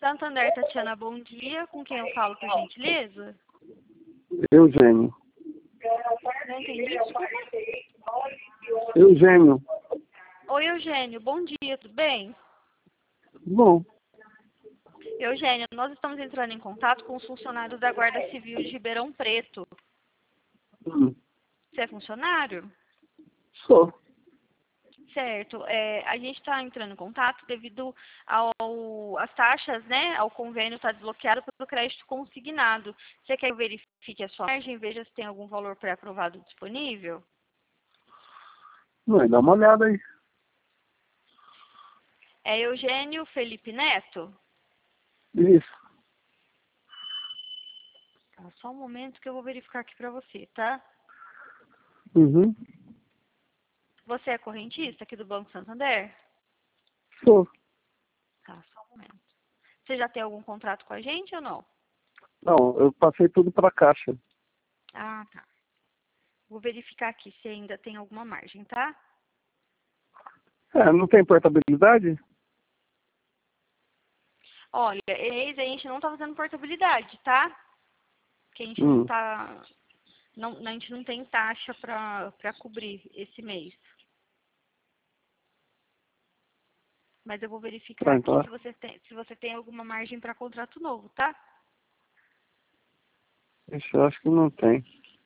Santander, Tatiana, bom dia. Com quem eu falo, por gentileza? Eugênio. Não entendi, desculpa. Eugênio. Oi, Eugênio, bom dia, tudo bem? Bom, Eugênio, nós estamos entrando em contato com os funcionários da Guarda Civil de Ribeirão Preto. Você é funcionário? sou. Certo. A gente está entrando em contato devido às taxas, né? Ao convênio estar desbloqueado pelo crédito consignado. Você quer que eu verifique a sua margem, veja se tem algum valor pré-aprovado disponível? Vai dar uma olhada aí. É Eugênio Felipe Neto? Isso. Tá, só um momento que eu vou verificar aqui para você, tá? Uhum. Você é correntista aqui do Banco Santander? Sou. Tá, só um momento. Você já tem algum contrato com a gente ou não? Não, eu passei tudo para Caixa. Ah, tá. Vou verificar aqui se ainda tem alguma margem, tá? Não tem portabilidade? Olha, a gente não tá fazendo portabilidade, tá? Que a gente não Hum. tá... a gente não tem taxa pra cobrir esse mês. Mas eu vou verificar Tá, aqui então. se você tem alguma margem para contrato novo, tá? Ixi, eu acho que não tem.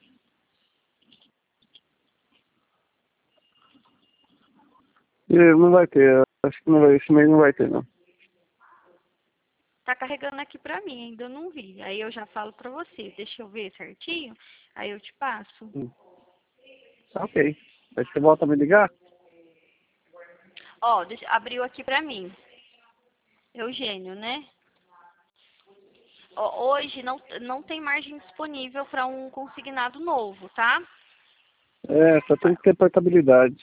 Não vai ter. Eu acho que não vai, esse mês não vai ter, não. Tá carregando aqui pra mim, ainda não vi. Aí eu já falo pra você. Deixa eu ver certinho, aí eu te passo. Tá, ok. Aí você volta a me ligar? Ó, abriu aqui pra mim. Eugênio, né? Ó, hoje não tem margem disponível para um consignado novo, tá? Só tem que ter portabilidade.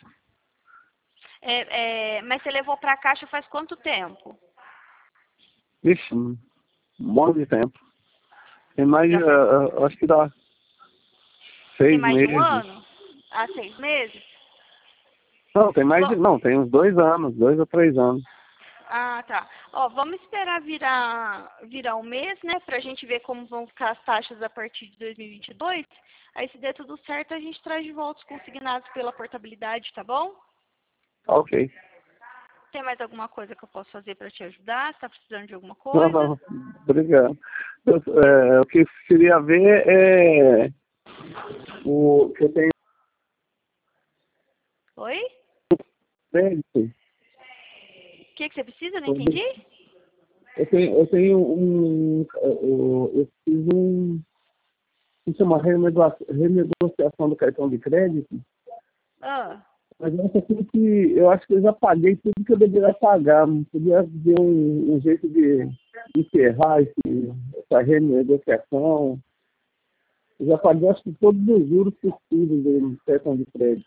Mas você levou pra caixa faz quanto tempo? Ixi, um monte de tempo. Tem mais de, Já faz, acho que dá tem 6 mais de um meses. ano? Há 6 meses? Não, tem mais de, Bom, não, tem uns 2 anos, 2 ou 3 anos. ah, tá. Ó, vamos esperar virar um mês, né? Pra gente ver como vão ficar as taxas a partir de 2022. Aí, se der tudo certo, a gente traz de volta os consignados pela portabilidade, tá bom? Tá, ok. Tem mais alguma coisa que eu posso fazer pra te ajudar? Você tá precisando de alguma Não, coisa? não, obrigado. O que eu queria ver é o que eu tenho Oi? crédito. O que você precisa? Não entendi? Eu tenho eu fiz isso é uma renegociação do cartão de crédito, Ah, mas eu acho que eu acho que eu já paguei tudo que eu deveria pagar. Não podia ver um jeito de encerrar essa renegociação. Eu já paguei acho que todos os juros possíveis do cartão de crédito.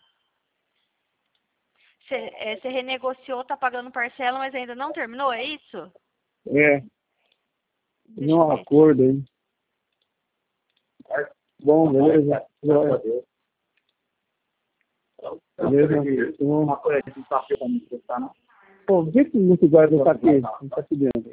você renegociou, tá pagando parcela, mas ainda não terminou, é isso? Deixa eu Não há ver aqui. acordo aí. Bom, beleza. Beleza. Uma coisa que está fazendo, pô, por que esse guarda está aqui? Não está aqui dentro.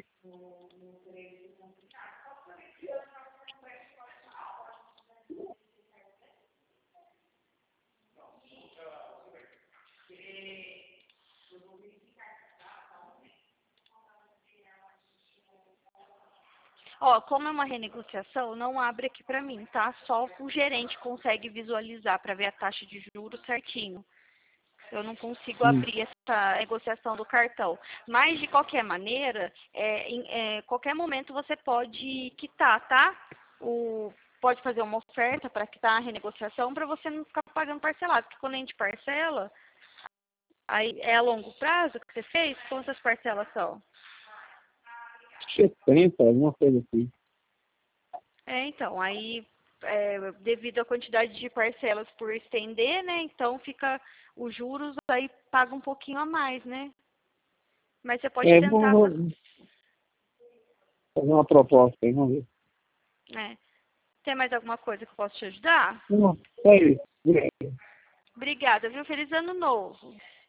Ó, como é uma renegociação, não abre aqui pra mim, tá? Só o gerente consegue visualizar pra ver a taxa de juros certinho. Eu não consigo abrir essa negociação do cartão. Mas, de qualquer maneira, qualquer momento você pode quitar, tá? Pode fazer uma oferta para quitar a renegociação para você não ficar pagando parcelado. Porque quando a gente parcela, aí é a longo prazo que você fez? Quantas parcelas são? 70, alguma coisa assim. Então, aí, devido à quantidade de parcelas por estender, né? Então, fica os juros, aí paga um pouquinho a mais, né? Mas você pode tentar Vou fazer uma proposta aí, vamos ver. Tem mais alguma coisa que eu posso te ajudar? Não, é isso. Obrigada, viu? Feliz ano novo.